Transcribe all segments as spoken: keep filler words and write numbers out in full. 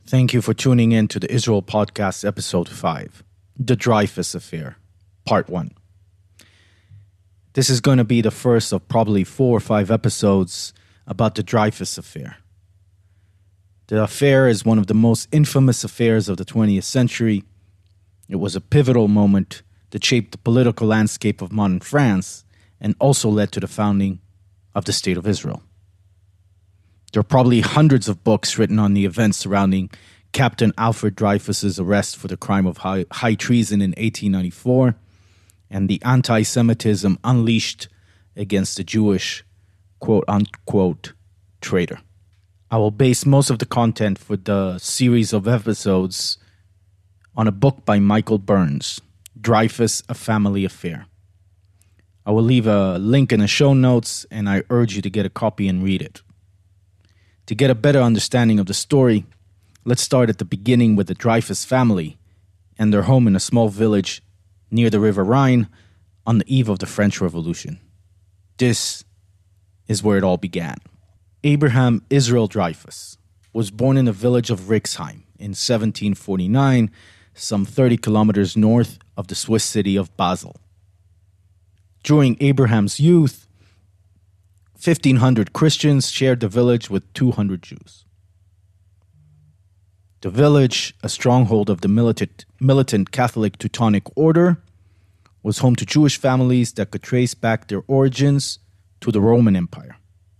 Thank you for tuning in to the Israel Podcast, Episode five, The Dreyfus Affair, Part one. This is going to be the first of probably four or five episodes about the Dreyfus Affair. The affair is one of the most infamous affairs of the twentieth century. It was a pivotal moment that shaped the political landscape of modern France and also led to the founding of the State of Israel. There are probably hundreds of books written on the events surrounding Captain Alfred Dreyfus's arrest for the crime of high, high treason in eighteen ninety-four and the anti-Semitism unleashed against the Jewish quote-unquote traitor. I will base most of the content for the series of episodes on a book by Michael Burns, Dreyfus, A Family Affair. I will leave a link in the show notes, and I urge you to get a copy and read it. To get a better understanding of the story, let's start at the beginning with the Dreyfus family and their home in a small village near the River Rhine on the eve of the French Revolution. This is where it all began. Abraham Israel Dreyfus was born in the village of Rixheim in seventeen forty-nine, some thirty kilometers north of the Swiss city of Basel. During Abraham's youth, fifteen hundred Christians shared the village with two hundred Jews. The village, a stronghold of the militant, militant Catholic Teutonic Order, was home to Jewish families that could trace back their origins to the Roman Empire.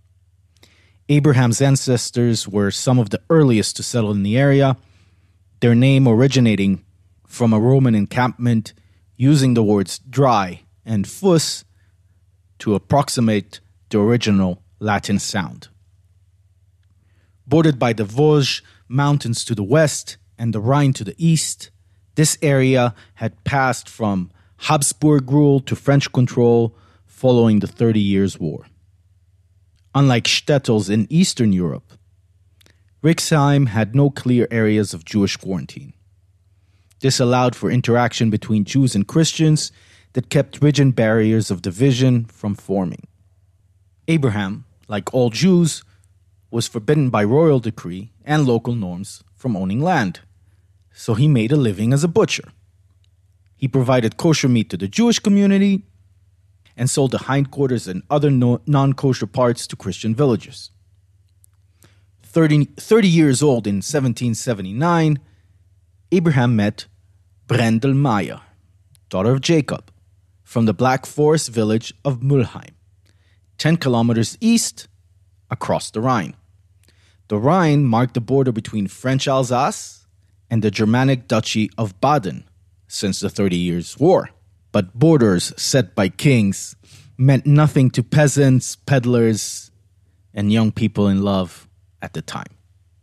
Abraham's ancestors were some of the earliest to settle in the area, their name originating from a Roman encampment using the words dry and fus to approximate the original Latin sound. Bordered by the Vosges Mountains to the west and the Rhine to the east, this area had passed from Habsburg rule to French control following the Thirty Years' War. Unlike shtetls in Eastern Europe, Rixheim had no clear areas of Jewish quarantine. This allowed for interaction between Jews and Christians that kept rigid barriers of division from forming. Abraham, like all Jews, was forbidden by royal decree and local norms from owning land, so he made a living as a butcher. He provided kosher meat to the Jewish community and sold the hindquarters and other no- non-kosher parts to Christian villagers. thirty, thirty years old in seventeen seventy-nine, Abraham met Brendel Meyer, daughter of Jacob, from the Black Forest village of Mülheim, ten kilometers east across the Rhine. The Rhine marked the border between French Alsace and the Germanic Duchy of Baden since the Thirty Years' War. But borders set by kings meant nothing to peasants, peddlers, and young people in love at the time.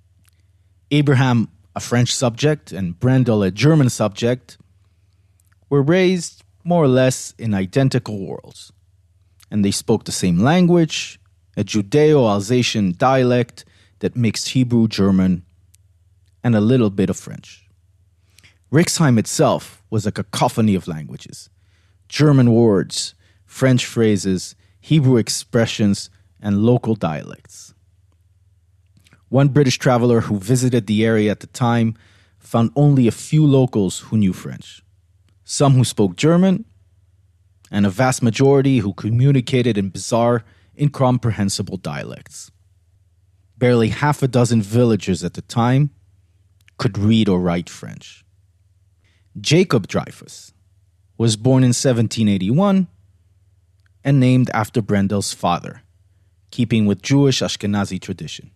Abraham, a French subject, and Brendel, a German subject, were raised more or less in identical worlds, and they spoke the same language, a Judeo-Alsatian dialect that mixed Hebrew, German, and a little bit of French. Rixheim itself was a cacophony of languages, German words, French phrases, Hebrew expressions, and local dialects. One British traveler who visited the area at the time found only a few locals who knew French, some who spoke German, and a vast majority who communicated in bizarre, incomprehensible dialects. Barely half a dozen villagers at the time could read or write French. Jacob Dreyfus was born in seventeen eighty-one and named after Brendel's father, keeping with Jewish Ashkenazi tradition.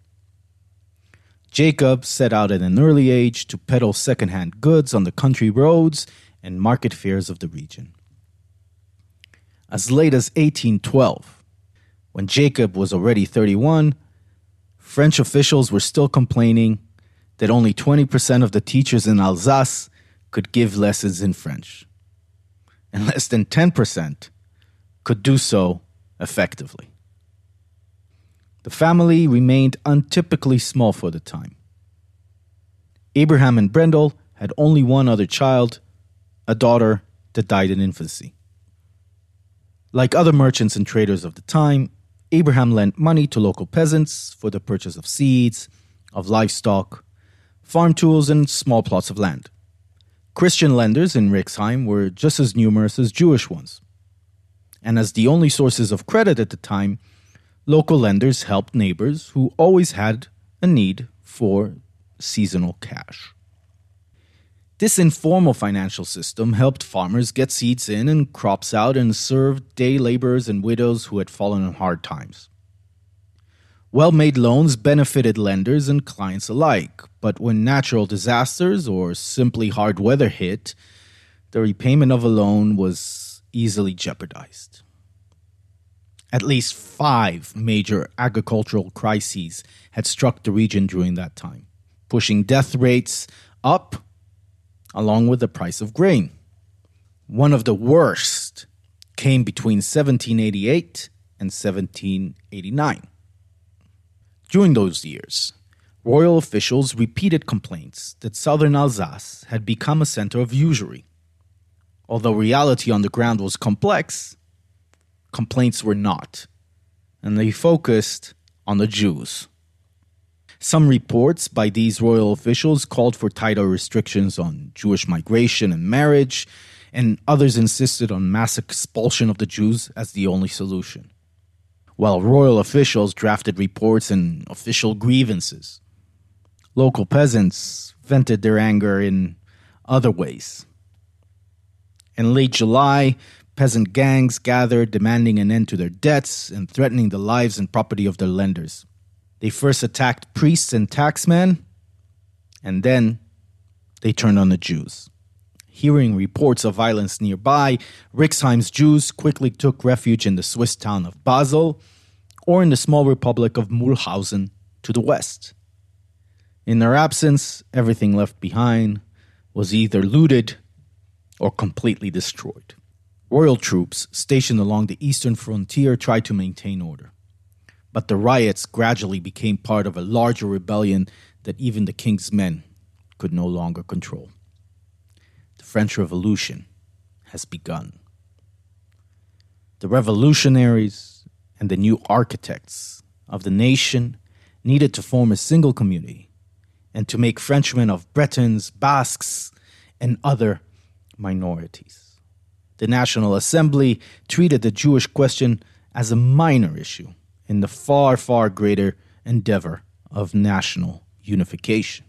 Jacob set out at an early age to peddle second-hand goods on the country roads and market fairs of the region. As late as eighteen twelve, when Jacob was already thirty-one, French officials were still complaining that only twenty percent of the teachers in Alsace could give lessons in French, and less than ten percent could do so effectively. The family remained untypically small for the time. Abraham and Brendel had only one other child, a daughter that died in infancy. Like other merchants and traders of the time, Abraham lent money to local peasants for the purchase of seeds, of livestock, farm tools, and small plots of land. Christian lenders in Rixheim were just as numerous as Jewish ones. And as the only sources of credit at the time, local lenders helped neighbors who always had a need for seasonal cash. This informal financial system helped farmers get seeds in and crops out and served day laborers and widows who had fallen on hard times. Well-made loans benefited lenders and clients alike, but when natural disasters or simply hard weather hit, the repayment of a loan was easily jeopardized. At least five major agricultural crises had struck the region during that time, pushing death rates up along with the price of grain. One of the worst came between seventeen eighty-eight and seventeen eighty-nine. During those years, royal officials repeated complaints that southern Alsace had become a center of usury. Although reality on the ground was complex, complaints were not, and they focused on the Jews. Some reports by these royal officials called for tighter restrictions on Jewish migration and marriage, and others insisted on mass expulsion of the Jews as the only solution, while royal officials drafted reports and official grievances. Local peasants vented their anger in other ways. In late July, peasant gangs gathered, demanding an end to their debts and threatening the lives and property of their lenders. They first attacked priests and taxmen, and then they turned on the Jews. Hearing reports of violence nearby, Rixheim's Jews quickly took refuge in the Swiss town of Basel or in the small republic of Mulhausen to the west. In their absence, everything left behind was either looted or completely destroyed. Royal troops stationed along the eastern frontier tried to maintain order, but the riots gradually became part of a larger rebellion that even the king's men could no longer control. The French Revolution has begun. The revolutionaries and the new architects of the nation needed to form a single community and to make Frenchmen of Bretons, Basques, and other minorities. The National Assembly treated the Jewish question as a minor issue in the far, far greater endeavor of national unification.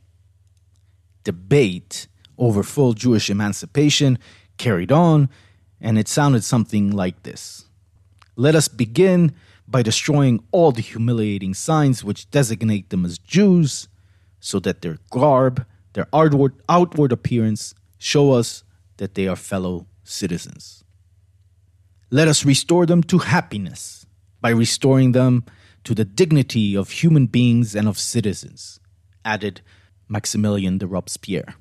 Debate over full Jewish emancipation carried on, and it sounded something like this. Let us begin by destroying all the humiliating signs which designate them as Jews, so that their garb, their outward, outward appearance, show us that they are fellow citizens. Let us restore them to happiness by restoring them to the dignity of human beings and of citizens, added Maximilien de Robespierre.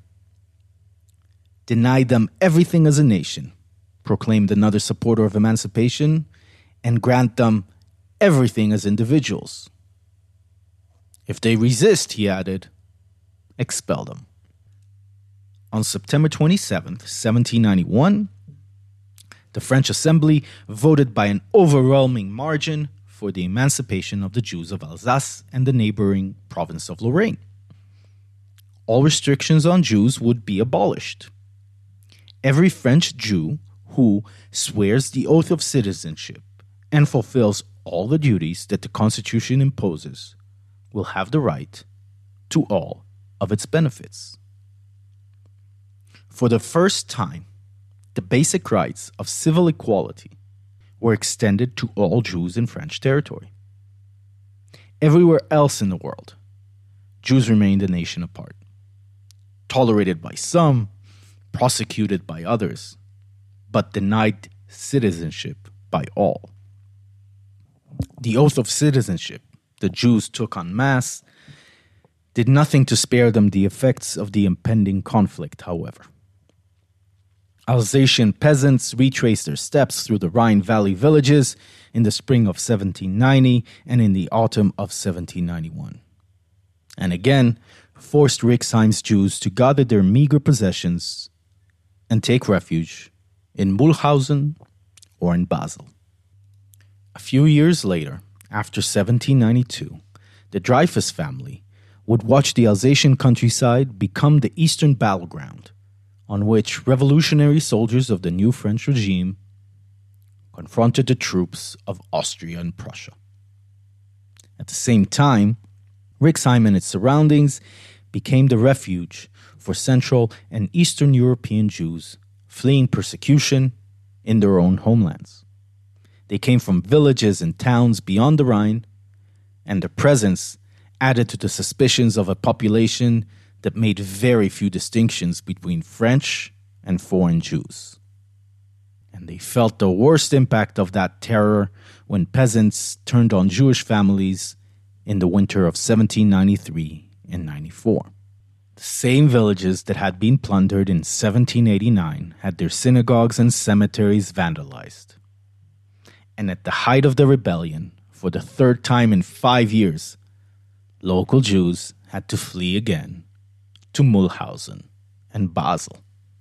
Deny them everything as a nation, proclaimed another supporter of emancipation, and grant them everything as individuals. If they resist, he added, expel them. On September twenty-seventh, seventeen ninety-one, the French Assembly voted by an overwhelming margin for the emancipation of the Jews of Alsace and the neighboring province of Lorraine. All restrictions on Jews would be abolished. Every French Jew who swears the oath of citizenship and fulfills all the duties that the Constitution imposes will have the right to all of its benefits. For the first time, the basic rights of civil equality were extended to all Jews in French territory. Everywhere else in the world, Jews remained a nation apart, tolerated by some, prosecuted by others, but denied citizenship by all. The oath of citizenship the Jews took en masse did nothing to spare them the effects of the impending conflict, however. Alsatian peasants retraced their steps through the Rhine Valley villages in the spring of seventeen ninety and in the autumn of seventeen ninety-one. And again, forced Rixheim's Jews to gather their meager possessions and take refuge in Mulhausen or in Basel. A few years later, after seventeen ninety-two, the Dreyfus family would watch the Alsatian countryside become the eastern battleground on which revolutionary soldiers of the new French regime confronted the troops of Austria and Prussia. At the same time, Rixheim and its surroundings became the refuge for Central and Eastern European Jews fleeing persecution in their own homelands. They came from villages and towns beyond the Rhine, and their presence added to the suspicions of a population that made very few distinctions between French and foreign Jews. And they felt the worst impact of that terror when peasants turned on Jewish families in the winter of seventeen ninety-three and ninety-four. The same villages that had been plundered in seventeen eighty-nine had their synagogues and cemeteries vandalized. And at the height of the rebellion, for the third time in five years, local Jews had to flee again to Mulhausen and Basel.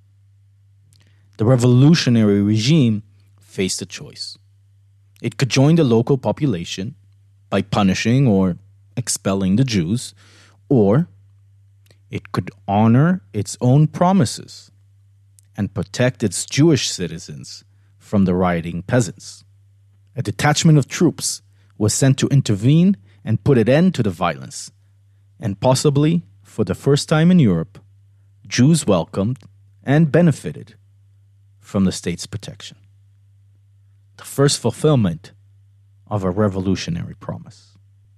The revolutionary regime faced a choice. It could join the local population by punishing or expelling the Jews, or it could honor its own promises and protect its Jewish citizens from the rioting peasants. A detachment of troops was sent to intervene and put an end to the violence, and possibly, for the first time in Europe, Jews welcomed and benefited from the state's protection. The first fulfillment of a revolutionary promise.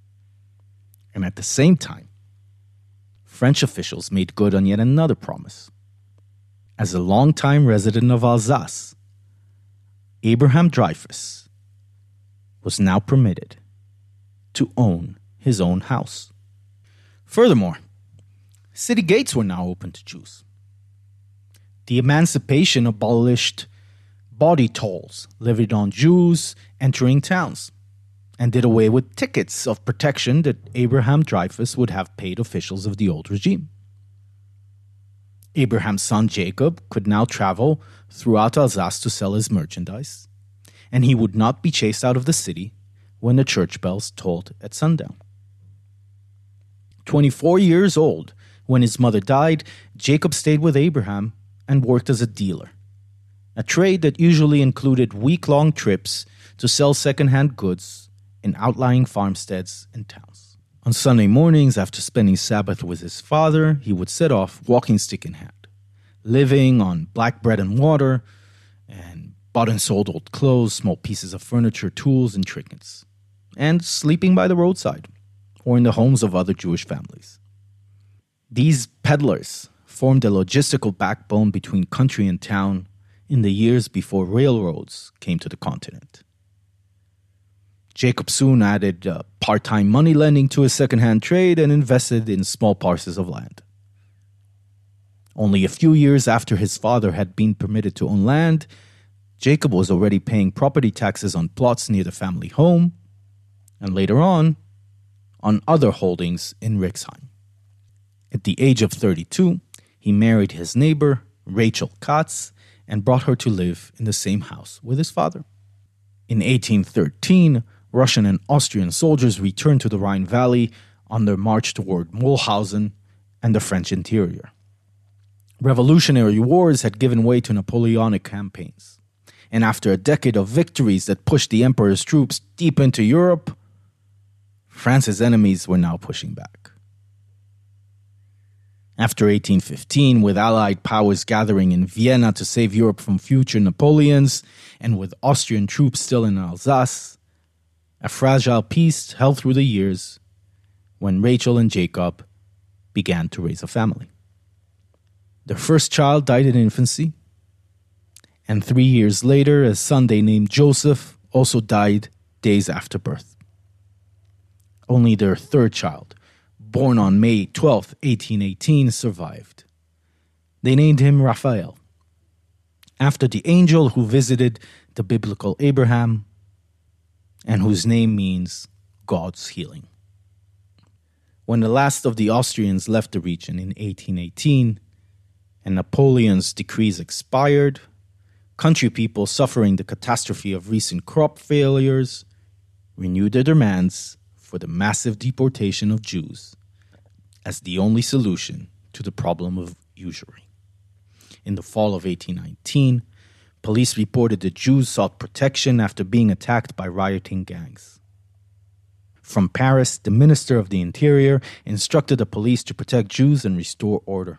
And at the same time, French officials made good on yet another promise. As a longtime resident of Alsace, Abraham Dreyfus was now permitted to own his own house. Furthermore, city gates were now open to Jews. The emancipation abolished body tolls levied on Jews entering towns and did away with tickets of protection that Abraham Dreyfus would have paid officials of the old regime. Abraham's son Jacob could now travel throughout Alsace to sell his merchandise, and he would not be chased out of the city when the church bells tolled at sundown. twenty-four years old, when his mother died, Jacob stayed with Abraham and worked as a dealer, a trade that usually included week-long trips to sell second-hand goods in outlying farmsteads and towns. On Sunday mornings, after spending Sabbath with his father, he would set off, walking stick in hand, living on black bread and water, and bought and sold old clothes, small pieces of furniture, tools, and trinkets, and sleeping by the roadside or in the homes of other Jewish families. These peddlers formed a logistical backbone between country and town in the years before railroads came to the continent. Jacob soon added uh, part-time money lending to his second-hand trade and invested in small parcels of land. Only a few years after his father had been permitted to own land, Jacob was already paying property taxes on plots near the family home, and later on, on other holdings in Rixheim. At the age of thirty-two, he married his neighbor, Rachel Katz, and brought her to live in the same house with his father. In eighteen thirteen, Russian and Austrian soldiers returned to the Rhine Valley on their march toward Mulhausen and the French interior. Revolutionary wars had given way to Napoleonic campaigns, and after a decade of victories that pushed the emperor's troops deep into Europe, France's enemies were now pushing back. After eighteen fifteen, with Allied powers gathering in Vienna to save Europe from future Napoleons, and with Austrian troops still in Alsace, a fragile peace held through the years when Rachel and Jacob began to raise a family. Their first child died in infancy, and three years later, a son they named Joseph also died days after birth. Only their third child, born on May twelfth, eighteen eighteen, survived. They named him Raphael, after the angel who visited the biblical Abraham and whose name means God's healing. When the last of the Austrians left the region in eighteen eighteen and Napoleon's decrees expired, country people suffering the catastrophe of recent crop failures renewed their demands for the massive deportation of Jews, as the only solution to the problem of usury. In the fall of eighteen nineteen, police reported that Jews sought protection after being attacked by rioting gangs. From Paris, the Minister of the Interior instructed the police to protect Jews and restore order.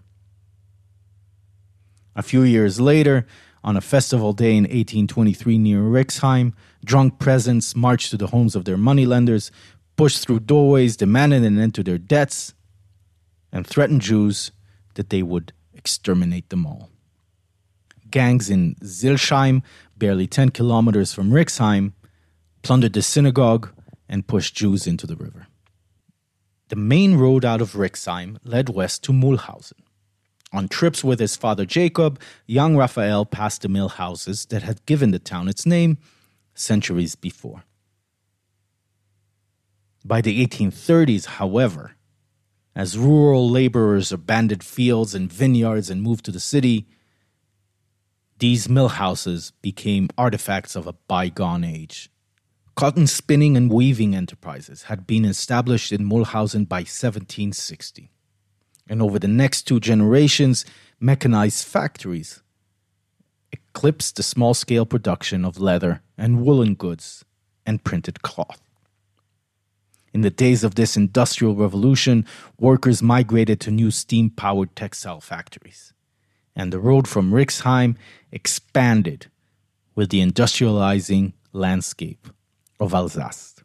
A few years later, on a festival day in eighteen twenty-three near Rixheim, drunk peasants marched to the homes of their moneylenders, pushed through doorways, demanded an end to their debts, and threatened Jews that they would exterminate them all. Gangs in Zilsheim, barely ten kilometers from Rixheim, plundered the synagogue and pushed Jews into the river. The main road out of Rixheim led west to Mulhausen. On trips with his father Jacob, young Raphael passed the mill houses that had given the town its name centuries before. By the eighteen thirties, however, as rural laborers abandoned fields and vineyards and moved to the city, these mill houses became artifacts of a bygone age. Cotton spinning and weaving enterprises had been established in Mulhausen by seventeen sixty. And over the next two generations, mechanized factories eclipsed the small-scale production of leather and woolen goods and printed cloth. In the days of this industrial revolution, workers migrated to new steam-powered textile factories, and the road from Rixheim expanded with the industrializing landscape of Alsace.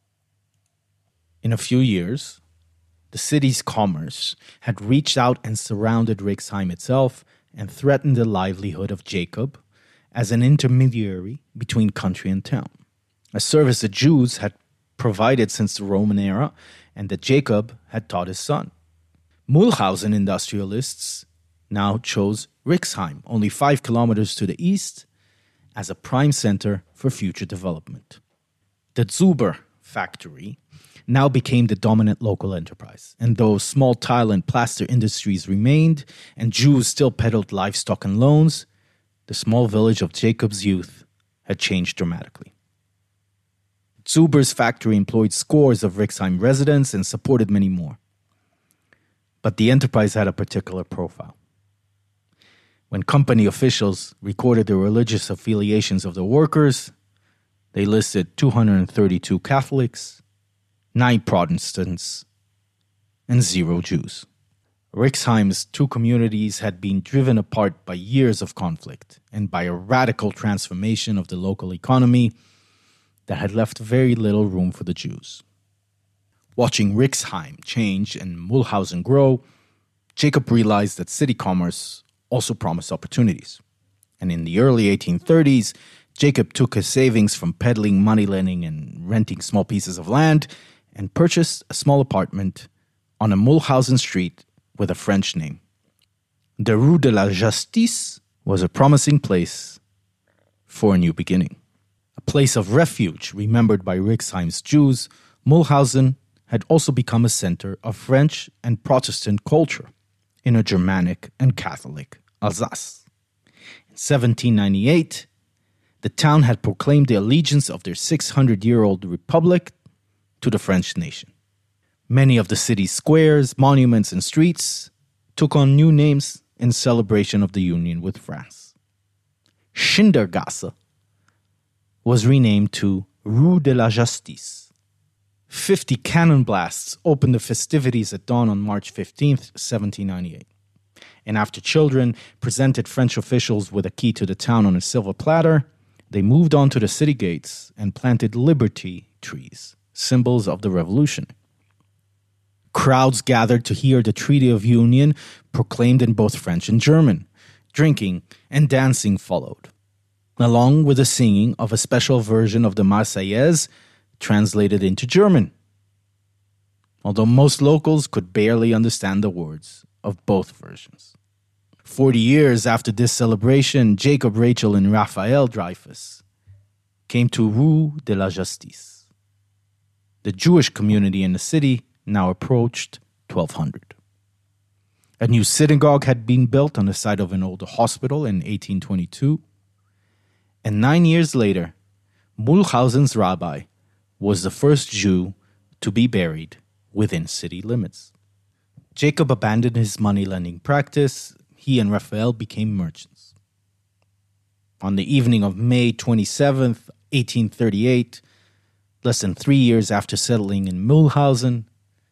In a few years, the city's commerce had reached out and surrounded Rixheim itself and threatened the livelihood of Jacob as an intermediary between country and town, a service the Jews had provided since the Roman era and that Jacob had taught his son. Mulhausen industrialists now chose Rixheim, only five kilometers to the east, as a prime center for future development. The Zuber factory now became the dominant local enterprise, and though small tile and plaster industries remained and Jews still peddled livestock and loans, the small village of Jacob's youth had changed dramatically. Zuber's factory employed scores of Rixheim residents and supported many more. But the enterprise had a particular profile. When company officials recorded the religious affiliations of the workers, they listed two hundred thirty-two Catholics, nine Protestants, and zero Jews. Rixheim's two communities had been driven apart by years of conflict and by a radical transformation of the local economy that had left very little room for the Jews. Watching Rixheim change and Mulhausen grow, Jacob realized that city commerce also promised opportunities. And in the early eighteen thirties, Jacob took his savings from peddling, moneylending, and renting small pieces of land and purchased a small apartment on a Mulhausen street with a French name. The Rue de la Justice was a promising place for a new beginning. A place of refuge remembered by Rixheim's Jews, Mulhausen had also become a center of French and Protestant culture in a Germanic and Catholic Alsace. In seventeen ninety-eight, the town had proclaimed the allegiance of their six hundred year old republic to the French nation. Many of the city's squares, monuments, and streets took on new names in celebration of the union with France. Schindergasse was renamed to Rue de la Justice. Fifty cannon blasts opened the festivities at dawn on March fifteenth, seventeen ninety-eight. And after children presented French officials with a key to the town on a silver platter, they moved on to the city gates and planted liberty trees, symbols of the revolution. Crowds gathered to hear the Treaty of Union proclaimed in both French and German. Drinking and dancing followed, along with the singing of a special version of the Marseillaise translated into German, although most locals could barely understand the words of both versions. Forty years after this celebration, Jacob, Rachel, and Raphael Dreyfus came to Rue de la Justice. The Jewish community in the city now approached twelve hundred. A new synagogue had been built on the site of an old hospital in eighteen twenty-two, and nine years later, Mulhausen's rabbi was the first Jew to be buried within city limits. Jacob abandoned his money-lending practice. He and Raphael became merchants. On the evening of May twenty-seventh, eighteen thirty-eight, less than three years after settling in Mulhausen,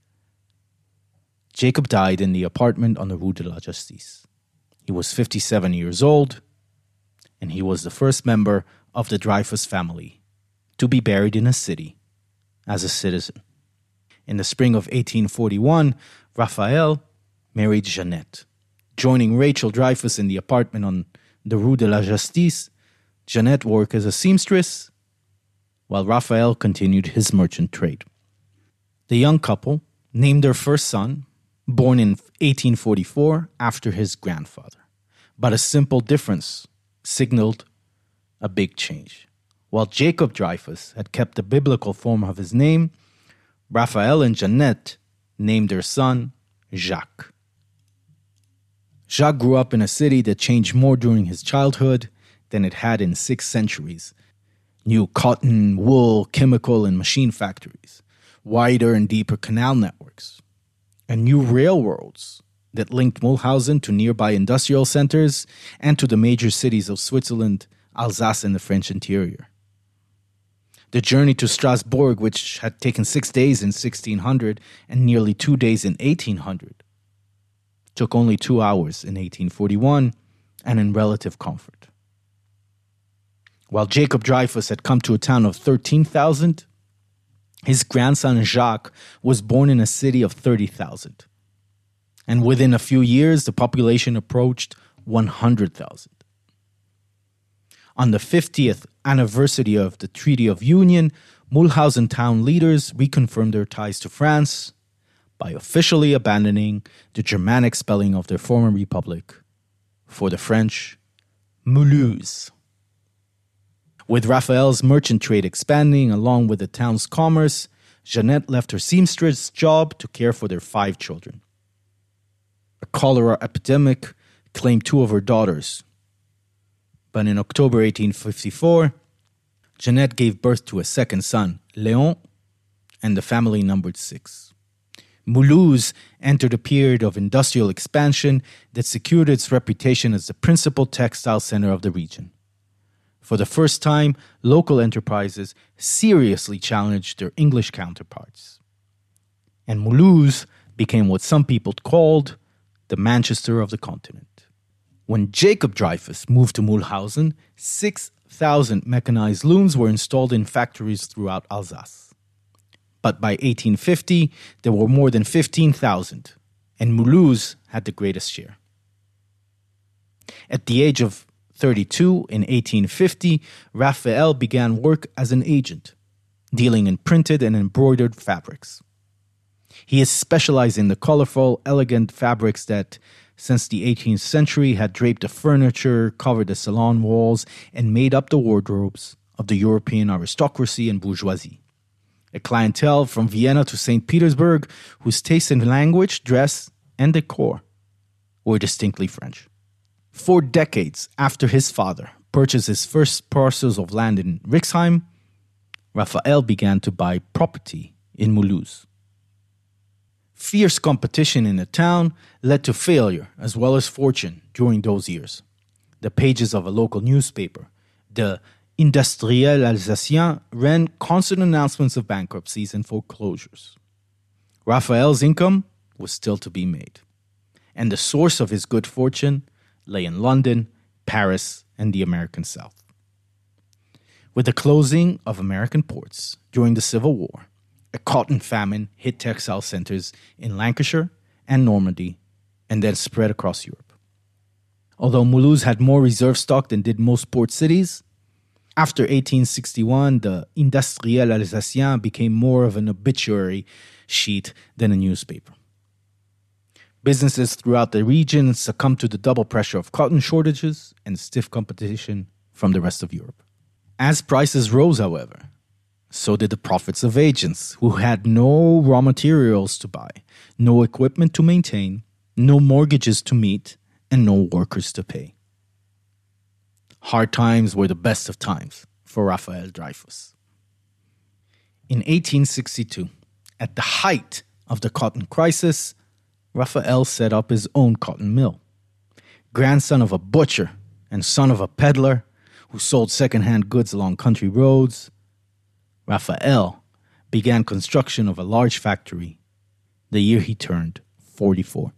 Jacob died in the apartment on the Rue de la Justice. He was fifty-seven years old, and he was the first member of the Dreyfus family to be buried in a city as a citizen. In the spring of eighteen forty-one, Raphael married Jeannette. Joining Rachel Dreyfus in the apartment on the Rue de la Justice, Jeannette worked as a seamstress, while Raphael continued his merchant trade. The young couple named their first son, born in eighteen forty-four, after his grandfather. But a simple difference signaled a big change. While Jacob Dreyfus had kept the biblical form of his name, Raphael and Jeannette named their son Jacques. Jacques grew up in a city that changed more during his childhood than it had in six centuries. New cotton, wool, chemical, and machine factories, wider and deeper canal networks, and new railroads that linked Mulhausen to nearby industrial centers and to the major cities of Switzerland, Alsace, and the French interior. The journey to Strasbourg, which had taken six days in sixteen hundred and nearly two days in eighteen hundred, took only two hours in eighteen forty-one and in relative comfort. While Jacob Dreyfus had come to a town of thirteen thousand, his grandson Jacques was born in a city of thirty thousand. And within a few years, the population approached one hundred thousand. On the fiftieth anniversary of the Treaty of Union, Mulhausen town leaders reconfirmed their ties to France by officially abandoning the Germanic spelling of their former republic for the French Mulhouse. With Raphael's merchant trade expanding along with the town's commerce, Jeannette left her seamstress job to care for their five children. A cholera epidemic claimed two of her daughters. But in October eighteen fifty-four, Jeannette gave birth to a second son, Léon, and the family numbered six. Mulhouse entered a period of industrial expansion that secured its reputation as the principal textile center of the region. For the first time, local enterprises seriously challenged their English counterparts. And Mulhouse became what some people called the Manchester of the continent. When Jacob Dreyfus moved to Mulhausen, six thousand mechanized looms were installed in factories throughout Alsace. But by eighteen fifty, there were more than fifteen thousand, and Mulhouse had the greatest share. At the age of thirty-two, in eighteen fifty, Raphael began work as an agent, dealing in printed and embroidered fabrics. He is specialized in the colorful, elegant fabrics that, since the eighteenth century, had draped the furniture, covered the salon walls, and made up the wardrobes of the European aristocracy and bourgeoisie. A clientele from Vienna to Saint Petersburg whose taste in language, dress, and decor were distinctly French. Four decades after his father purchased his first parcels of land in Rixheim, Raphael began to buy property in Mulhouse. Fierce competition in the town led to failure as well as fortune during those years. The pages of a local newspaper, the Industriel Alsacien, ran constant announcements of bankruptcies and foreclosures. Raphael's income was still to be made, and the source of his good fortune lay in London, Paris, and the American South. With the closing of American ports during the Civil War, a cotton famine hit textile centers in Lancashire and Normandy and then spread across Europe. Although Mulhouse had more reserve stock than did most port cities, after eighteen sixty-one, the Industriel Alsacien became more of an obituary sheet than a newspaper. Businesses throughout the region succumbed to the double pressure of cotton shortages and stiff competition from the rest of Europe. As prices rose, however, so did the profits of agents who had no raw materials to buy, no equipment to maintain, no mortgages to meet, and no workers to pay. Hard times were the best of times for Raphael Dreyfus. In eighteen sixty-two, at the height of the cotton crisis, Raphael set up his own cotton mill. Grandson of a butcher and son of a peddler who sold second-hand goods along country roads, Raphael began construction of a large factory the year he turned forty-four.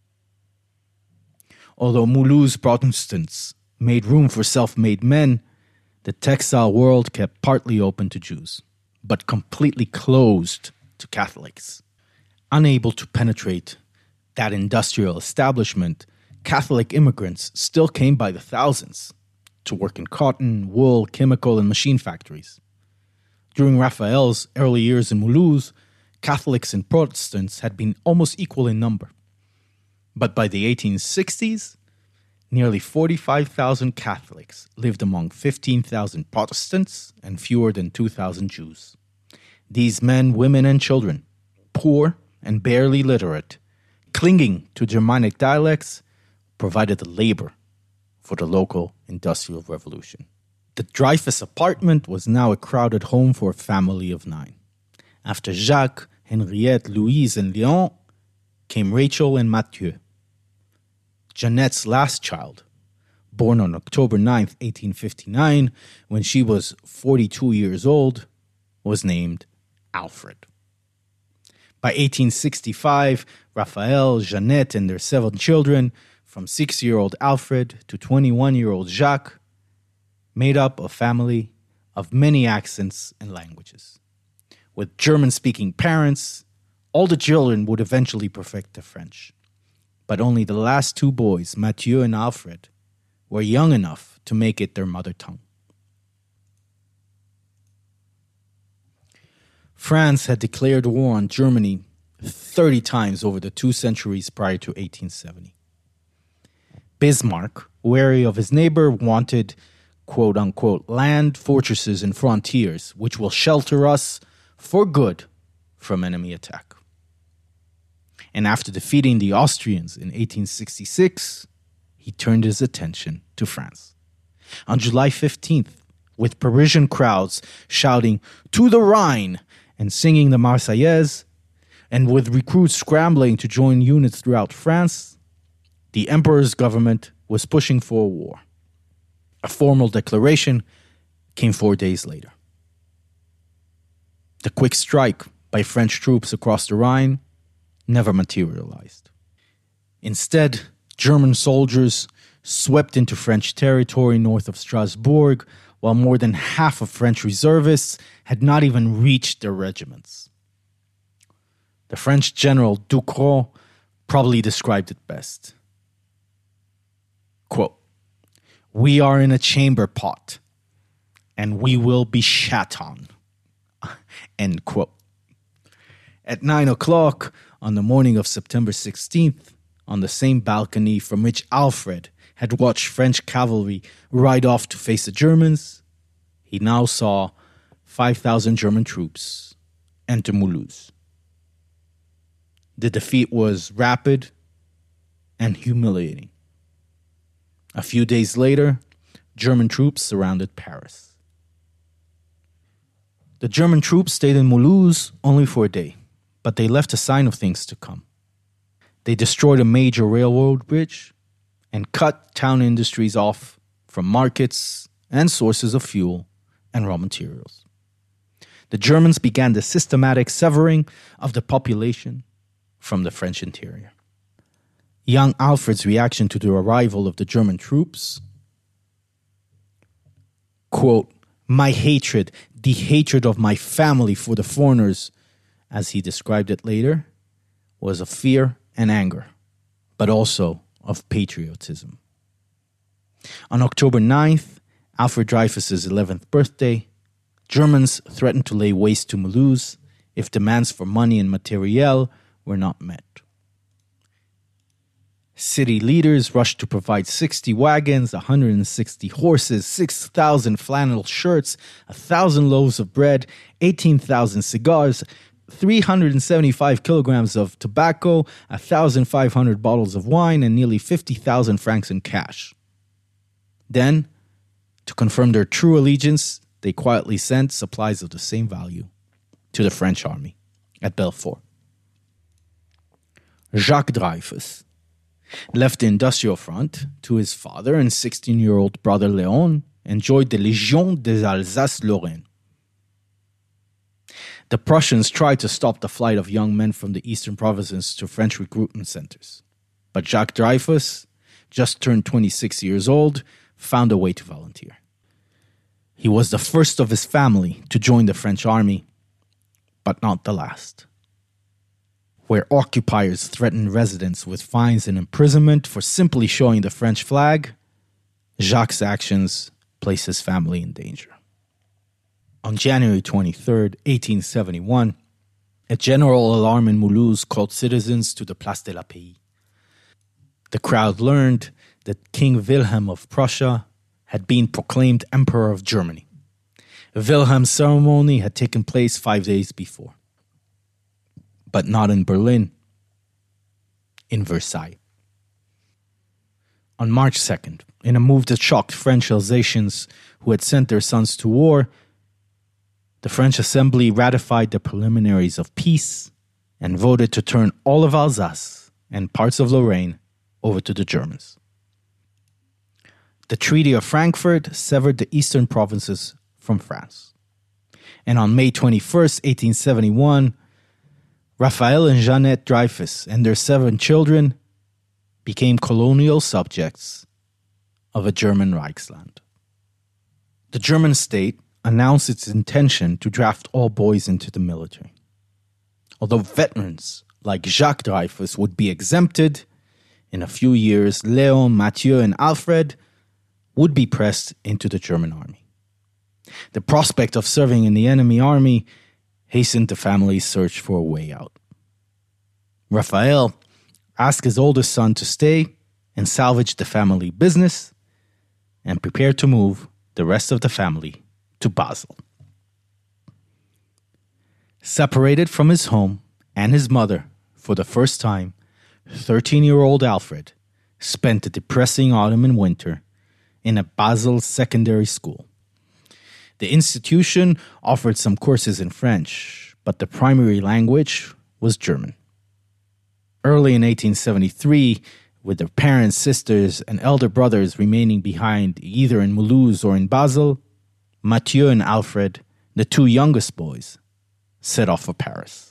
Although Mulhouse Protestants made room for self-made men, the textile world kept partly open to Jews, but completely closed to Catholics. Unable to penetrate that industrial establishment, Catholic immigrants still came by the thousands to work in cotton, wool, chemical, and machine factories. During Raphael's early years in Mulhouse, Catholics and Protestants had been almost equal in number. But by the eighteen sixties, nearly forty-five thousand Catholics lived among fifteen thousand Protestants and fewer than two thousand Jews. These men, women, and children, poor and barely literate, clinging to Germanic dialects, provided the labor for the local industrial revolution. The Dreyfus apartment was now a crowded home for a family of nine. After Jacques, Henriette, Louise, and Léon came Rachel and Mathieu. Jeanette's last child, born on October ninth, eighteen fifty-nine, when she was forty-two years old, was named Alfred. By eighteen sixty-five, Raphael, Jeanette, and their seven children, from six-year-old Alfred to twenty-one-year-old Jacques, made up a family of many accents and languages. With German-speaking parents, all the children would eventually perfect the French. But only the last two boys, Mathieu and Alfred, were young enough to make it their mother tongue. France had declared war on Germany thirty times over the two centuries prior to eighteen seventy. Bismarck, wary of his neighbor, wanted, quote-unquote, land, fortresses, and frontiers, which will shelter us for good from enemy attack. And after defeating the Austrians in eighteen sixty-six, he turned his attention to France. On July fifteenth, with Parisian crowds shouting, "To the Rhine!" and singing the Marseillaise, and with recruits scrambling to join units throughout France, the emperor's government was pushing for a war. A formal declaration came four days later. The quick strike by French troops across the Rhine never materialized. Instead, German soldiers swept into French territory north of Strasbourg, while more than half of French reservists had not even reached their regiments. The French general Ducrot probably described it best. Quote, "We are in a chamber pot, and we will be shat on." End quote. At nine o'clock on the morning of September sixteenth, on the same balcony from which Alfred had watched French cavalry ride off to face the Germans, he now saw five thousand German troops enter Mulhouse. The defeat was rapid and humiliating. A few days later, German troops surrounded Paris. The German troops stayed in Mulhouse only for a day, but they left a sign of things to come. They destroyed a major railroad bridge and cut town industries off from markets and sources of fuel and raw materials. The Germans began the systematic severing of the population from the French interior. Young Alfred's reaction to the arrival of the German troops, quote, "My hatred, the hatred of my family for the foreigners," as he described it later, was of fear and anger, but also of patriotism. On October ninth, Alfred Dreyfus's eleventh birthday, Germans threatened to lay waste to Mulhouse if demands for money and materiel were not met. City leaders rushed to provide sixty wagons, one hundred sixty horses, six thousand flannel shirts, one thousand loaves of bread, eighteen thousand cigars, three hundred seventy-five kilograms of tobacco, one thousand five hundred bottles of wine, and nearly fifty thousand francs in cash. Then, to confirm their true allegiance, they quietly sent supplies of the same value to the French army at Belfort. Jacques Dreyfus, left the industrial front to his father and sixteen-year-old brother Léon enjoyed the Légion des Alsace-Lorraine. The Prussians tried to stop the flight of young men from the eastern provinces to French recruitment centers. But Jacques Dreyfus, just turned twenty-six years old, found a way to volunteer. He was the first of his family to join the French army, but not the last. Where occupiers threatened residents with fines and imprisonment for simply showing the French flag, Jacques' actions placed his family in danger. On January twenty-third, eighteen seventy-one, a general alarm in Mulhouse called citizens to the Place de la Paix. The crowd learned that King Wilhelm of Prussia had been proclaimed Emperor of Germany. Wilhelm's ceremony had taken place five days before. But not in Berlin, in Versailles. On March second, in a move that shocked French Alsatians who had sent their sons to war, the French Assembly ratified the preliminaries of peace and voted to turn all of Alsace and parts of Lorraine over to the Germans. The Treaty of Frankfurt severed the eastern provinces from France. And on May twenty-first, eighteen seventy-one, Raphael and Jeannette Dreyfus and their seven children became colonial subjects of a German Reichsland. The German state announced its intention to draft all boys into the military. Although veterans like Jacques Dreyfus would be exempted, in a few years, Léon, Mathieu, and Alfred would be pressed into the German army. The prospect of serving in the enemy army hastened the family's search for a way out. Raphael asked his oldest son to stay and salvage the family business and prepared to move the rest of the family to Basel. Separated from his home and his mother for the first time, thirteen-year-old Alfred spent the depressing autumn and winter in a Basel secondary school. The institution offered some courses in French, but the primary language was German. Early in eighteen seventy-three, with their parents, sisters, and elder brothers remaining behind either in Mulhouse or in Basel, Mathieu and Alfred, the two youngest boys, set off for Paris.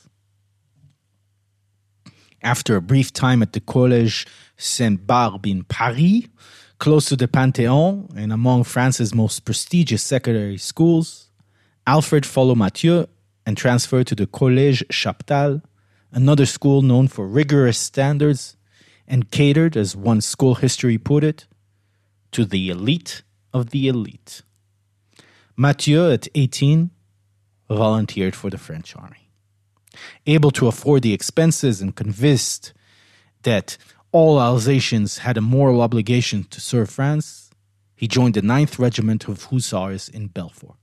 After a brief time at the Collège Sainte-Barbe in Paris, close to the Panthéon and among France's most prestigious secondary schools, Alfred followed Mathieu and transferred to the Collège Chaptal, another school known for rigorous standards and catered, as one school history put it, to the elite of the elite. Mathieu, at eighteen, volunteered for the French army. Able to afford the expenses and convinced that all Alsatians had a moral obligation to serve France, he joined the ninth Regiment of Hussars in Belfort.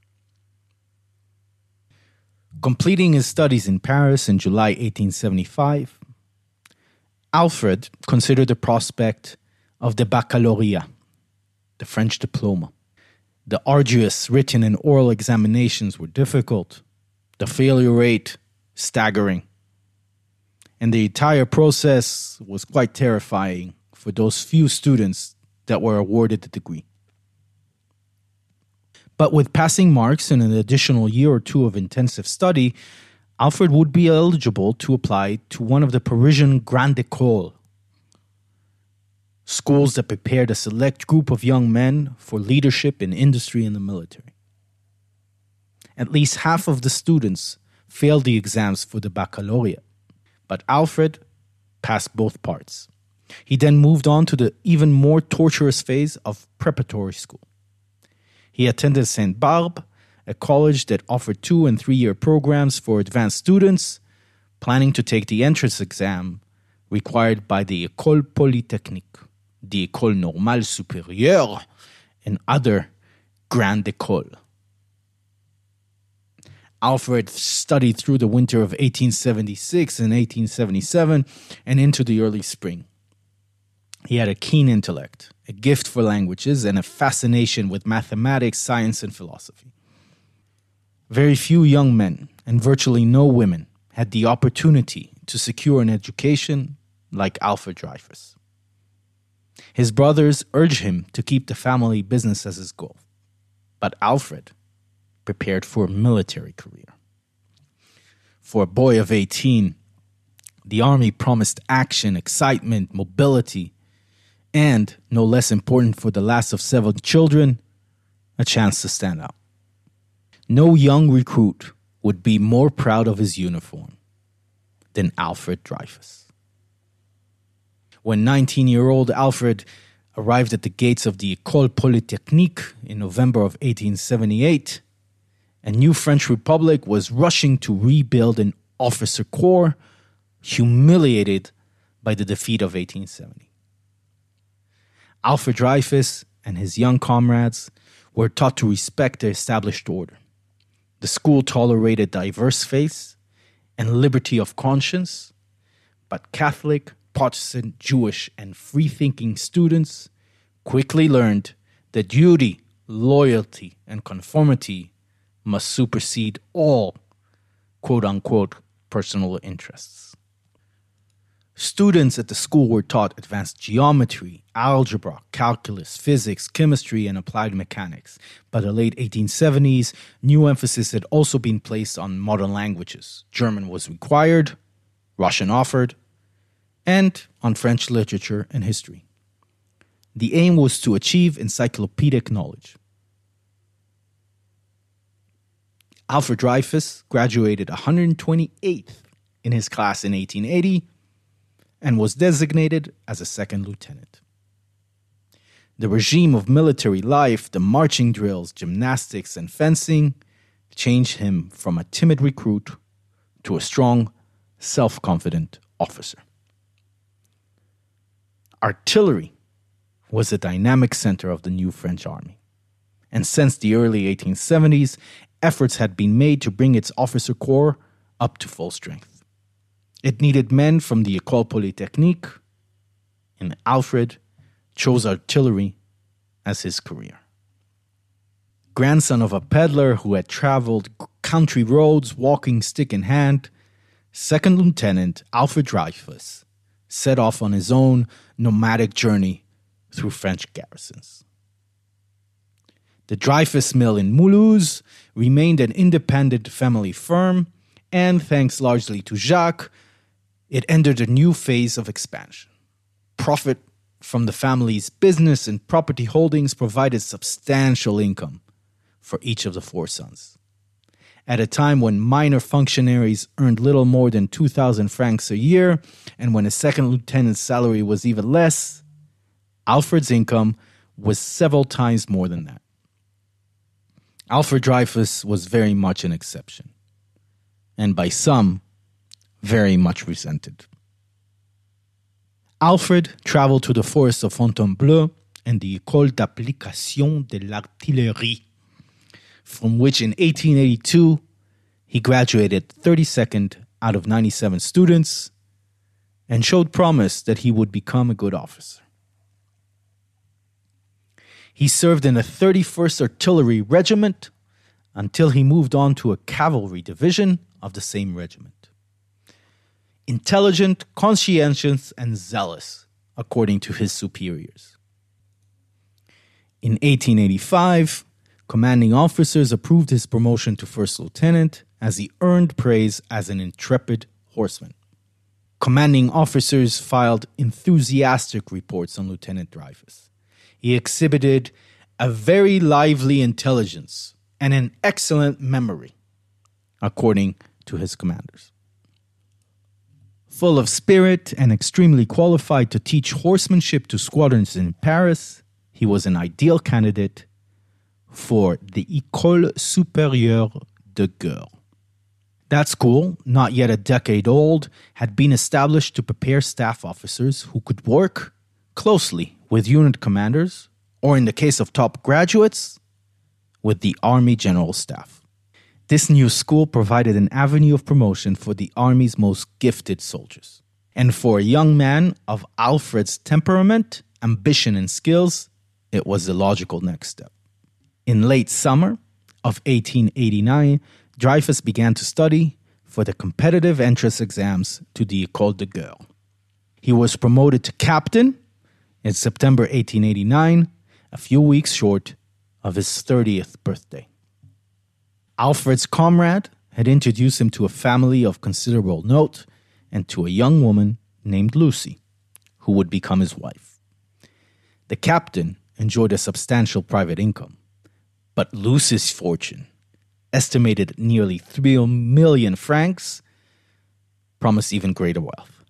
Completing his studies in Paris in July eighteen seventy-five, Alfred considered the prospect of the baccalaureate, the French diploma. The arduous written and oral examinations were difficult, the failure rate staggering, and the entire process was quite terrifying for those few students that were awarded the degree. But with passing marks and an additional year or two of intensive study, Alfred would be eligible to apply to one of the Parisian Grandes Écoles, schools that prepared a select group of young men for leadership in industry and the military. At least half of the students failed the exams for the baccalaureate, but Alfred passed both parts. He then moved on to the even more torturous phase of preparatory school. He attended Sainte-Barbe, a college that offered two- and three-year programs for advanced students, planning to take the entrance exam required by the École Polytechnique, the École Normale Supérieure, and other Grandes Écoles. Alfred studied through the winter of eighteen seventy-six and eighteen seventy-seven and into the early spring. He had a keen intellect, a gift for languages, and a fascination with mathematics, science, and philosophy. Very few young men and virtually no women had the opportunity to secure an education like Alfred Dreyfus. His brothers urged him to keep the family business as his goal, but Alfred prepared for a military career. For a boy of eighteen, the army promised action, excitement, mobility, and, no less important for the last of seven children, a chance to stand out. No young recruit would be more proud of his uniform than Alfred Dreyfus. When nineteen-year-old Alfred arrived at the gates of the École Polytechnique in November of eighteen seventy-eight, a new French Republic was rushing to rebuild an officer corps humiliated by the defeat of eighteen seventy. Alfred Dreyfus and his young comrades were taught to respect the established order. The school tolerated diverse faiths and liberty of conscience, but Catholic, Protestant, Jewish, and free-thinking students quickly learned that duty, loyalty, and conformity must supersede all quote-unquote personal interests. Students at the school were taught advanced geometry, algebra, calculus, physics, chemistry, and applied mechanics. By the late eighteen seventies, new emphasis had also been placed on modern languages. German was required, Russian offered, and on French literature and history. The aim was to achieve encyclopedic knowledge. Alfred Dreyfus graduated one hundred twenty-eighth in his class in eighteen eighty and was designated as a second lieutenant. The regime of military life, the marching drills, gymnastics, and fencing changed him from a timid recruit to a strong, self-confident officer. Artillery was the dynamic center of the new French army, and since the early eighteen seventies, efforts had been made to bring its officer corps up to full strength. It needed men from the École Polytechnique, and Alfred chose artillery as his career. Grandson of a peddler who had traveled country roads walking stick in hand, Second Lieutenant Alfred Dreyfus set off on his own nomadic journey through French garrisons. The Dreyfus Mill in Mulhouse remained an independent family firm, and thanks largely to Jacques, it entered a new phase of expansion. Profit from the family's business and property holdings provided substantial income for each of the four sons. At a time when minor functionaries earned little more than two thousand francs a year, and when a second lieutenant's salary was even less, Alfred's income was several times more than that. Alfred Dreyfus was very much an exception, and by some, very much resented. Alfred traveled to the forests of Fontainebleau and the École d'Application de l'Artillerie, from which in eighteen eighty-two he graduated thirty-second out of ninety-seven students and showed promise that he would become a good officer. He served in the thirty-first Artillery Regiment until he moved on to a cavalry division of the same regiment. Intelligent, conscientious, and zealous, according to his superiors. In eighteen eighty-five, commanding officers approved his promotion to first lieutenant as he earned praise as an intrepid horseman. Commanding officers filed enthusiastic reports on Lieutenant Dreyfus. He exhibited a very lively intelligence and an excellent memory, according to his commanders. Full of spirit and extremely qualified to teach horsemanship to squadrons in Paris, he was an ideal candidate for the École Supérieure de Guerre. That school, not yet a decade old, had been established to prepare staff officers who could work closely with unit commanders, or in the case of top graduates, with the Army General Staff. This new school provided an avenue of promotion for the Army's most gifted soldiers. And for a young man of Alfred's temperament, ambition, and skills, it was the logical next step. In late summer of eighteen eighty-nine, Dreyfus began to study for the competitive entrance exams to the École de Guerre. He was promoted to captain in September eighteen eighty-nine, a few weeks short of his thirtieth birthday. Alfred's comrade had introduced him to a family of considerable note and to a young woman named Lucy, who would become his wife. The captain enjoyed a substantial private income, but Lucy's fortune, estimated at nearly three million francs, promised even greater wealth.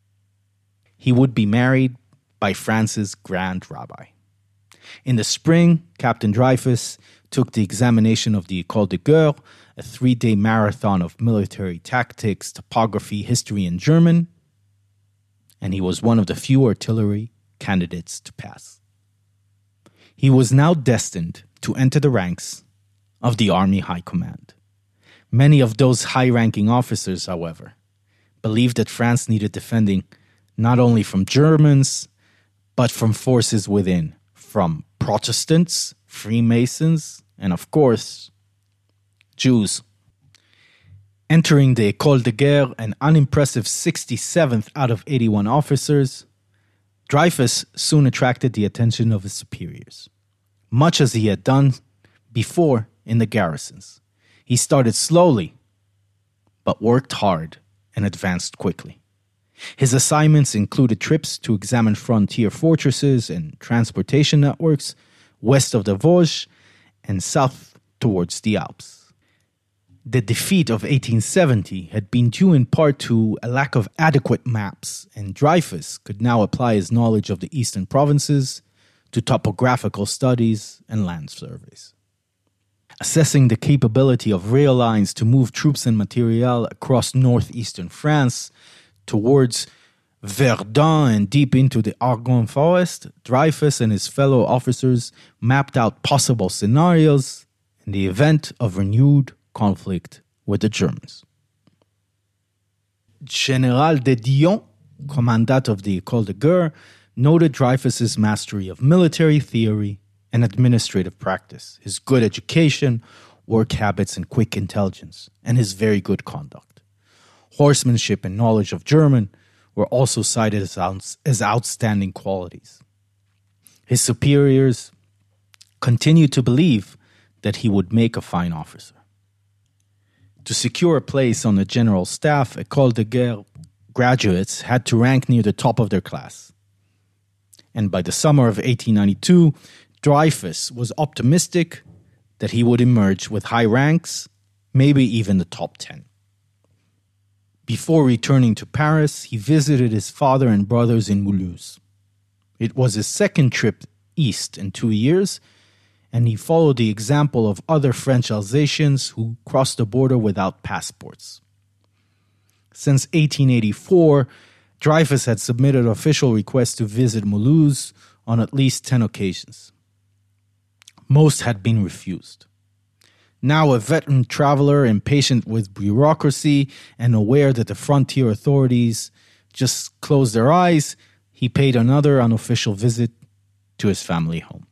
He would be married by France's Grand Rabbi. In the spring, Captain Dreyfus took the examination of the École de Guerre, a three-day marathon of military tactics, topography, history, and German, and he was one of the few artillery candidates to pass. He was now destined to enter the ranks of the Army High Command. Many of those high-ranking officers, however, believed that France needed defending not only from Germans, but from forces within, from Protestants, Freemasons, and of course, Jews. Entering the École de Guerre, an unimpressive sixty-seventh out of eighty-one officers, Dreyfus soon attracted the attention of his superiors, much as he had done before in the garrisons. He started slowly, but worked hard and advanced quickly. His assignments included trips to examine frontier fortresses and transportation networks west of the Vosges and south towards the Alps. The defeat of eighteen seventy had been due in part to a lack of adequate maps, and Dreyfus could now apply his knowledge of the eastern provinces to topographical studies and land surveys. Assessing the capability of rail lines to move troops and materiel across northeastern France towards Verdun and deep into the Argonne forest, Dreyfus and his fellow officers mapped out possible scenarios in the event of renewed conflict with the Germans. General de Dion, commandant of the École de Guerre, noted Dreyfus's mastery of military theory and administrative practice, his good education, work habits, and quick intelligence, and his very good conduct. Horsemanship and knowledge of German were also cited as, out- as outstanding qualities. His superiors continued to believe that he would make a fine officer. To secure a place on the general staff, École de Guerre graduates had to rank near the top of their class. And by the summer of eighteen ninety-two, Dreyfus was optimistic that he would emerge with high ranks, maybe even the top ten. Before returning to Paris, he visited his father and brothers in Mulhouse. It was his second trip east in two years, and he followed the example of other French Alsatians who crossed the border without passports. Since eighteen eighty-four, Dreyfus had submitted official requests to visit Mulhouse on at least ten occasions. Most had been refused. Now a veteran traveler, impatient with bureaucracy and aware that the frontier authorities just closed their eyes, he paid another unofficial visit to his family home.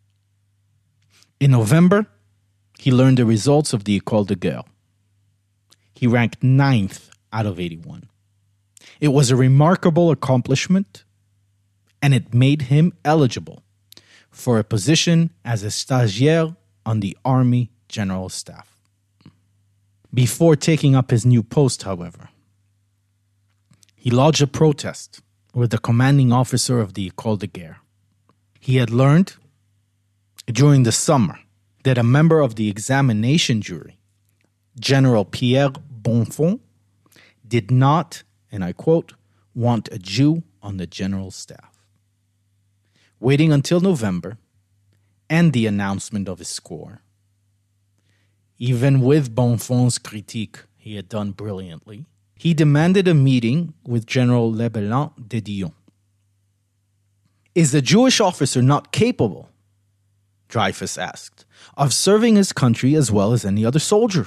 In November, he learned the results of the École de Guerre. He ranked ninth out of eighty-one. It was a remarkable accomplishment, and it made him eligible for a position as a stagiaire on the Army General Staff. Before taking up his new post, however, he lodged a protest with the commanding officer of the École de Guerre. He had learned during the summer that a member of the examination jury, General Pierre Bonfons, did not, and I quote, want a Jew on the general staff. Waiting until November and the announcement of his score, even with Bonfons' critique he had done brilliantly, he demanded a meeting with General Leblanc de Dion. Is a Jewish officer not capable, Dreyfus asked, of serving his country as well as any other soldier?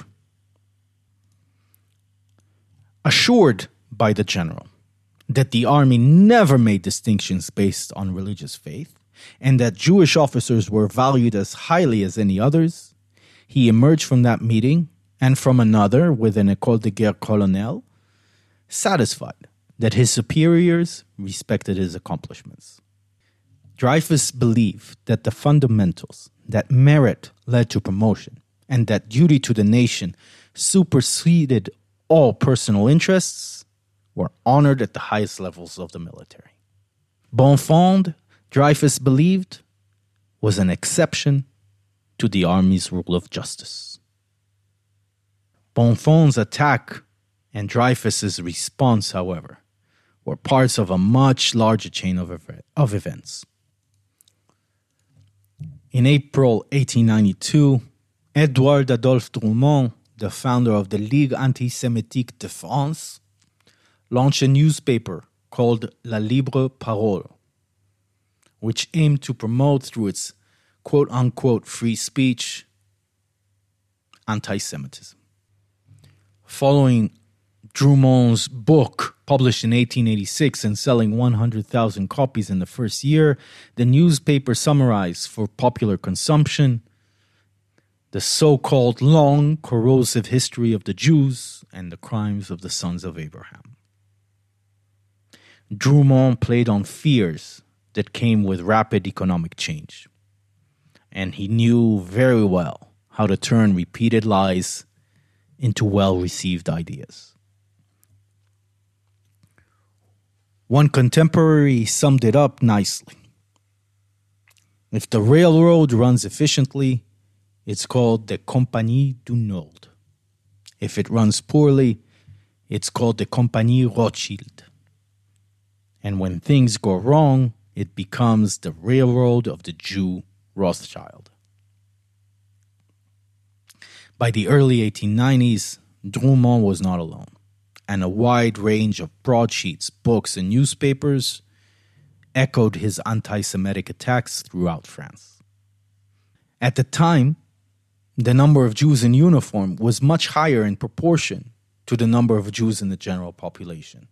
Assured by the general that the army never made distinctions based on religious faith and that Jewish officers were valued as highly as any others, he emerged from that meeting and from another with an École de Guerre colonel, satisfied that his superiors respected his accomplishments. Dreyfus believed that the fundamentals, that merit led to promotion, and that duty to the nation superseded all personal interests, were honored at the highest levels of the military. Bonfond, Dreyfus believed, was an exception to the army's rule of justice. Bonfond's attack and Dreyfus's response, however, were parts of a much larger chain of, ev- of events. In April eighteen ninety-two, Edouard Adolphe Drumont, the founder of the Ligue Antisémitique de France, launched a newspaper called La Libre Parole, which aimed to promote through its quote-unquote free speech anti-Semitism. Following Drumont's book, published in eighteen eighty-six and selling one hundred thousand copies in the first year, the newspaper summarized for popular consumption the so-called long, corrosive history of the Jews and the crimes of the sons of Abraham. Drumont played on fears that came with rapid economic change, and he knew very well how to turn repeated lies into well-received ideas. One contemporary summed it up nicely. If the railroad runs efficiently, it's called the Compagnie du Nord. If it runs poorly, it's called the Compagnie Rothschild. And when things go wrong, it becomes the railroad of the Jew Rothschild. By the early eighteen nineties, Drumont was not alone, and a wide range of broadsheets, books, and newspapers echoed his anti-Semitic attacks throughout France. At the time, the number of Jews in uniform was much higher in proportion to the number of Jews in the general population.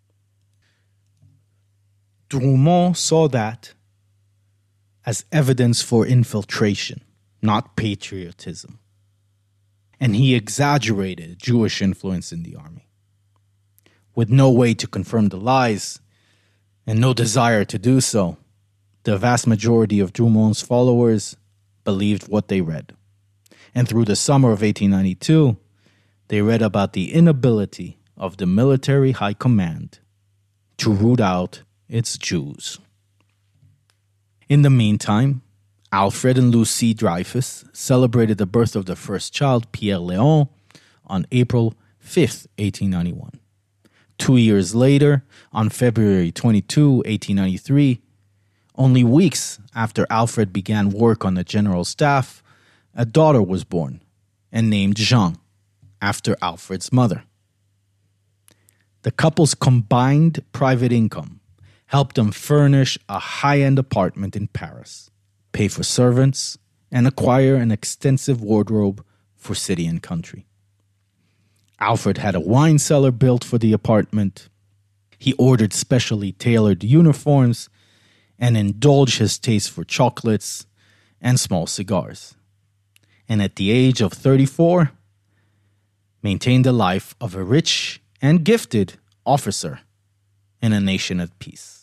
Drumont saw that as evidence for infiltration, not patriotism, and he exaggerated Jewish influence in the army. With no way to confirm the lies and no desire to do so, the vast majority of Drumont's followers believed what they read. And through the summer of eighteen ninety-two, they read about the inability of the military high command to root out its Jews. In the meantime, Alfred and Lucie Dreyfus celebrated the birth of their first child, Pierre Léon, on April fifth, eighteen ninety-one. Two years later, on February twenty-second, eighteen ninety-three, only weeks after Alfred began work on the general staff, a daughter was born and named Jean, after Alfred's mother. The couple's combined private income helped them furnish a high-end apartment in Paris, pay for servants, and acquire an extensive wardrobe for city and country. Alfred had a wine cellar built for the apartment. He ordered specially tailored uniforms and indulged his taste for chocolates and small cigars. And at the age of thirty-four, maintained the life of a rich and gifted officer in a nation at peace.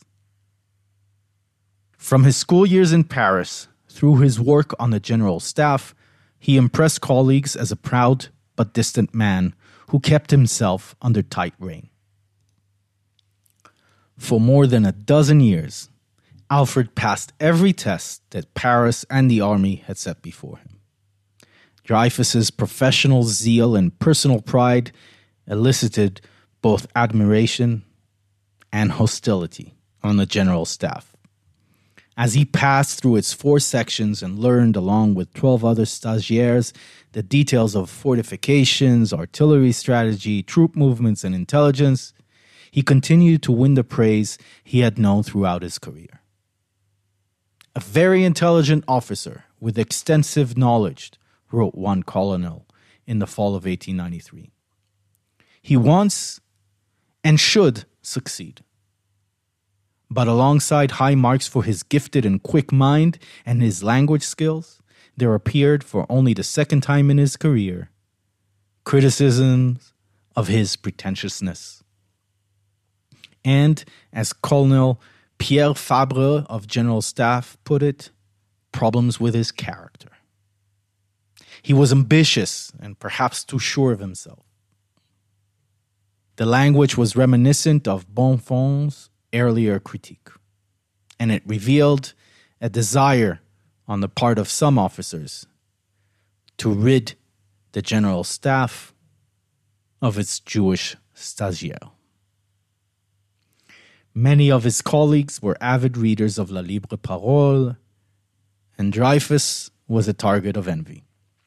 From his school years in Paris through his work on the general staff, he impressed colleagues as a proud but distant man who kept himself under tight rein. For more than a dozen years, Alfred passed every test that Paris and the army had set before him. Dreyfus's professional zeal and personal pride elicited both admiration and hostility on the general staff. As he passed through its four sections and learned, along with twelve other stagiaires, the details of fortifications, artillery strategy, troop movements, and intelligence, he continued to win the praise he had known throughout his career. A very intelligent officer with extensive knowledge, wrote one colonel in the fall of eighteen ninety-three. He wants and should succeed. But alongside high marks for his gifted and quick mind and his language skills, there appeared, for only the second time in his career, criticisms of his pretentiousness. And, as Colonel Pierre Fabre of General Staff put it, problems with his character. He was ambitious and perhaps too sure of himself. The language was reminiscent of Bonfons' earlier critique, and it revealed a desire on the part of some officers to rid the General Staff of its Jewish stagiaires. Many of his colleagues were avid readers of La Libre Parole, and Dreyfus was a target of envy.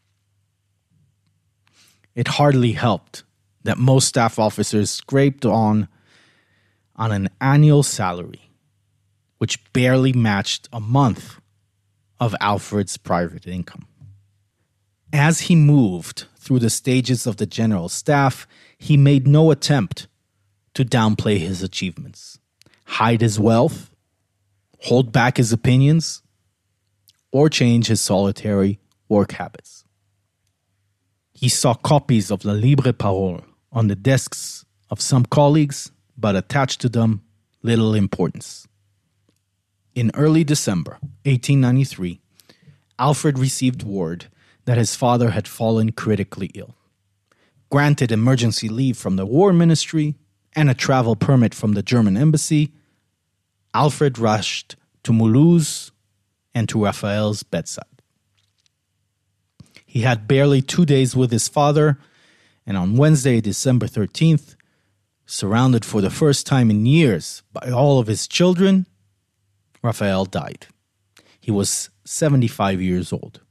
It hardly helped that most staff officers scraped on on an annual salary, which barely matched a month of Alfred's private income. As he moved through the stages of the General Staff, he made no attempt to downplay his achievements, hide his wealth, hold back his opinions, or change his solitary work habits. He saw copies of La Libre Parole on the desks of some colleagues, but attached to them little importance. In early December eighteen ninety-three, Alfred received word that his father had fallen critically ill. Granted emergency leave from the War Ministry and a travel permit from the German embassy, Alfred rushed to Mulhouse and to Raphael's bedside. He had barely two days with his father, and on Wednesday, December thirteenth, surrounded for the first time in years by all of his children, Raphael died. He was seventy-five years old.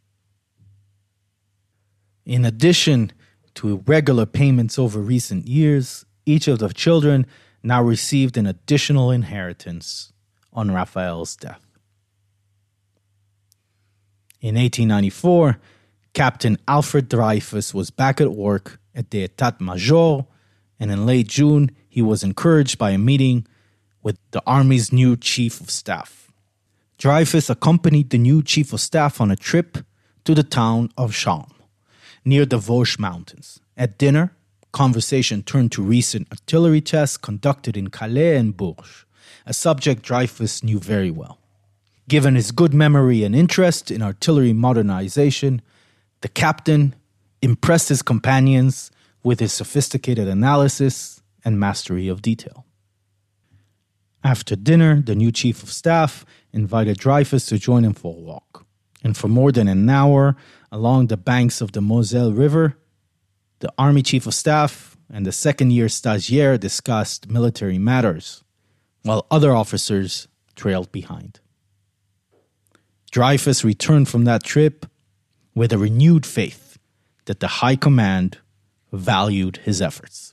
In addition to regular payments over recent years, each of the children now received an additional inheritance on Raphael's death. In eighteen ninety-four, Captain Alfred Dreyfus was back at work at the État Major, and in late June, he was encouraged by a meeting with the Army's new Chief of Staff. Dreyfus accompanied the new Chief of Staff on a trip to the town of Chambres, near the Vosges Mountains. At dinner, conversation turned to recent artillery tests conducted in Calais and Bourges, a subject Dreyfus knew very well. Given his good memory and interest in artillery modernization, the captain impressed his companions with his sophisticated analysis and mastery of detail. After dinner, the new Chief of Staff invited Dreyfus to join him for a walk. And for more than an hour, along the banks of the Moselle River, the Army Chief of Staff and the second-year stagiaire discussed military matters, while other officers trailed behind. Dreyfus returned from that trip with a renewed faith that the High Command valued his efforts.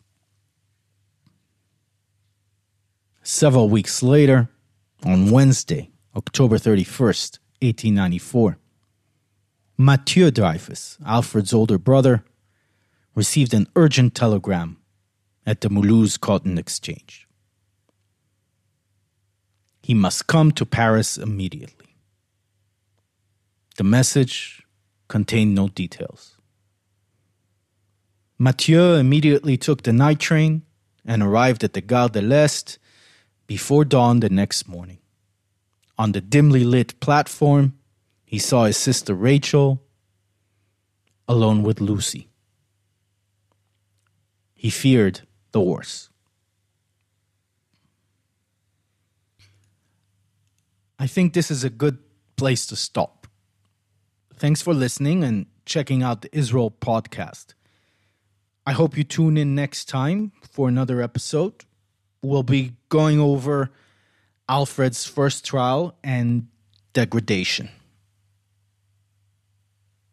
Several weeks later, on Wednesday, October thirty-first, eighteen ninety-four, Mathieu Dreyfus, Alfred's older brother, received an urgent telegram at the Mulhouse Cotton Exchange. He must come to Paris immediately. The message contained no details. Mathieu immediately took the night train and arrived at the Gare de l'Est before dawn the next morning. On the dimly lit platform, he saw his sister Rachel alone with Lucy. He feared the worst. I think this is a good place to stop. Thanks for listening and checking out the Israel podcast. I hope you tune in next time for another episode. We'll be going over Alfred's first trial and degradation.